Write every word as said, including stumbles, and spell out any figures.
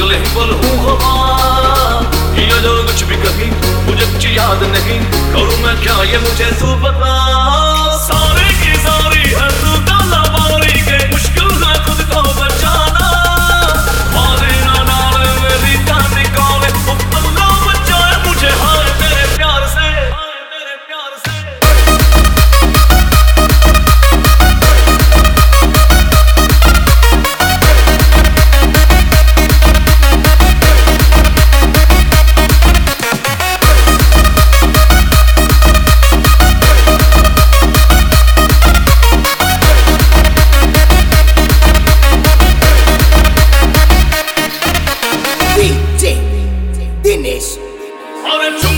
भले ही बोलूं हवा, किया जो कुछ भी कहीं मुझे कुछ याद नहीं, करूं मैं क्या ये मुझे तू बता। सारे की सारी है तू काला बारी के, मुश्किल है खुद को बचाना, मारे ना डाले मेरी जान निकाले, अल्लाह बचाए मुझे हाय तेरे प्यार से, हाय तेरे प्यार से। D J Dinesh. और